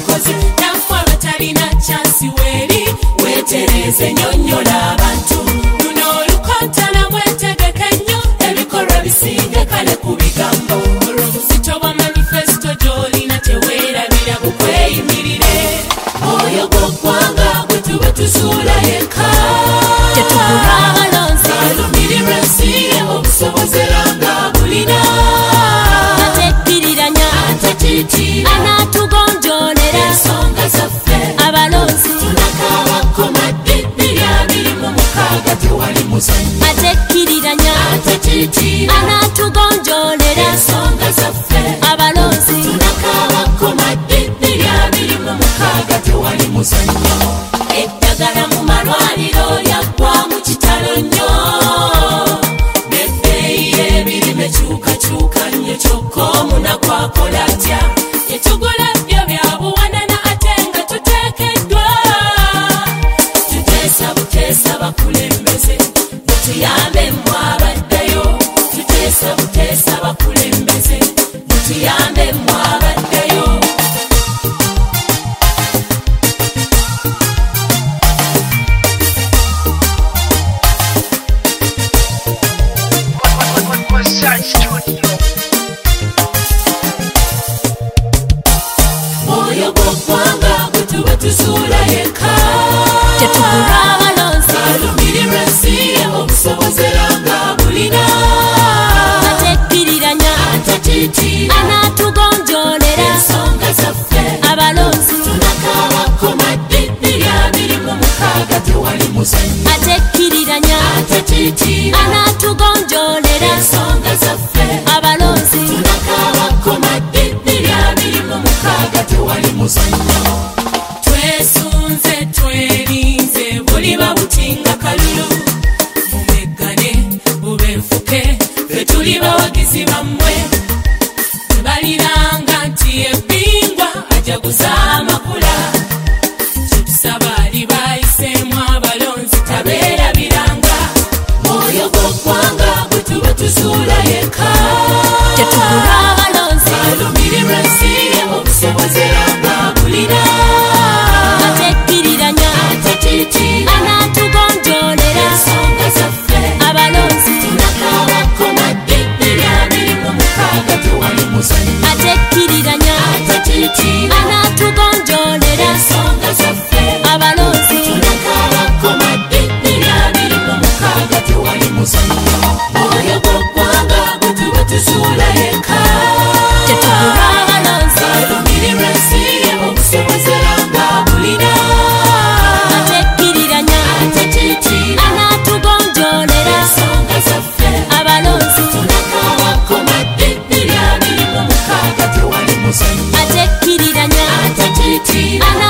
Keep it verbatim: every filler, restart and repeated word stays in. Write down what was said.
bakoze nafa batalina chansi weri wetereze nyonyola abantu luno olukontana mwetegeke nnyo ebikorwa bisinge kale ku bigambo olw'obuzito bwa manifesto gy'olina teweerabira bukweyimirire oyo gwoggwanga gwe tuba tuzuula yekka tetugula abalonzi alumirira ensi ye obusobozera nga bulina atekkiriranya atatiitira anaatugonjoolera ensonga zaffe abalonzi tunakaabako maddibiri abiri mu mukaaga tewali muzannyo atekkiriranya atatiitira anaatugonjoolera ensonga zaffe abalonzi tunakaabako maddibiri abiri mu mukaaga tewali muzannyo eddagala mu malwaliro lyaggwa mu kitalo nnyo nebbeeyi y'ebirime kyukakyuka nnyo kyokka omunaku akola atya etugula byo byabuwanana ate nga tuteekeddwa tuteesa buteesa bakulembeze mutuyambemu abaddeyo tuteesa buteesa bakulembeze mutuyambemu abaddeyo oyo gwoggwanga gwe tuba tuzuula yekka tetugula abalonzi alumirira ensi ye obusobozera nga bulina atekkiriranya atatiitira anaatugonjoolera ensonga zaffe abalonzi tunakaabako maddibiri abiri mu mukaaga tewali muzannyo atekkiriranya atatiitira anaatugonjoolera ensonga zaffe abalonzi tunakaabako maddibiri abiri mu mukaaga tewali muzannyo twesunze twerinze buliba butinga kalulu mumeggane bube nfuke fe tuli bawagizi bammwe tebaliranga nti ebbingwa ajaguza amakula kitusaba ali bayiseemu abalonzi tabeerabiranga oyo gwoggwanga gwe tuba tuzuula yekka tetugula abalonzi alumirira ensi ye obusobozera nga bulina atekkiriranya atatiitira anaatugonjoolera ensonga zaffe abalonzi tunakaabako maddibiri abiri mu mukaaga tewali muzannyo atekkiriranya atatiitira anaatugonjoolera ensonga zaffe abalonzi tunakaabako maddibiri abiri mu mukaaga tewali muzannyo oyo gwoggwanga gwe tuba tuzuula yekka tetugula abalonzi alumirira ensi ye obusobozera nga bulina atekkiriranya atatiitira anaatugonjoolera ensonga zaffe abalonzi tunakaabako maddibiri abiri mu mukaaga tewali muzannyo atekkiriranya atatiitira